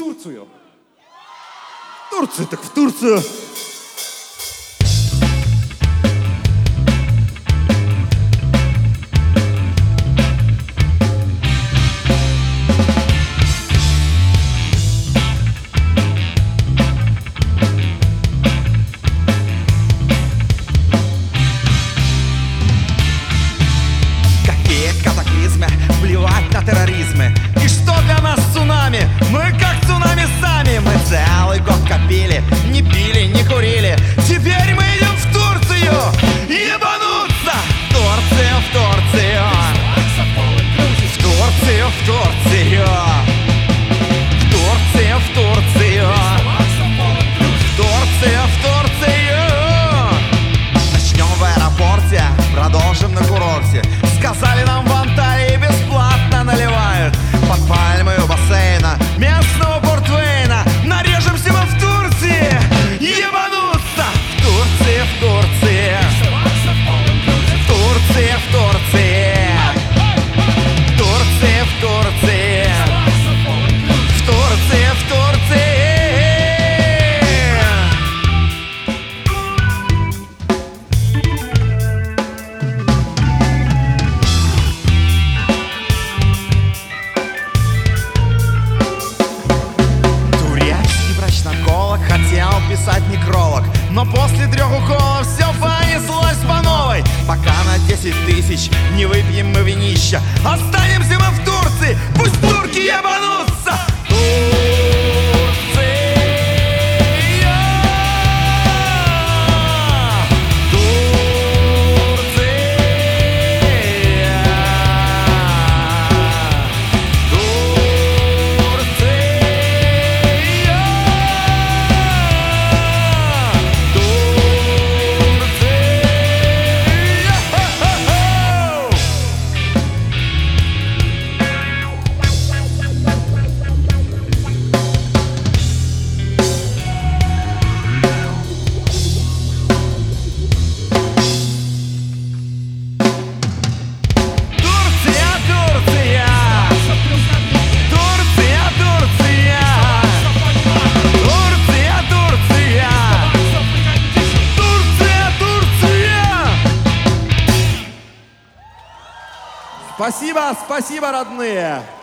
Турцию. В Турцию, так в Турцию. Катаклизмы, плевать на терроризмы. И что для нас цунами? Мы как цунами сами. Мы целый год копили, не пили, не курили. Теперь мы идем в Турцию ебануться. В Турцию, в Турцию. В Турцию, в Турцию. В Турцию, в Турцию. В Турцию, в Турцию. Начнем в аэропорте, продолжим на курорте. Сказали нам в Анталии бесплатно наливают. Под пальмой у бассейна местного портвейна. Нарежемся мы в Турции ебануться. В Турции, в Турции. В Турции, в Турции. В Турции, в Турции. В Турции, в Турции. Хотел писать некролог, но после 3 уколов все понеслось по новой. Пока на 10 тысяч не выпьем мы винища, останемся мы в Турции, пусть турки ебанутся. Спасибо, спасибо, родные.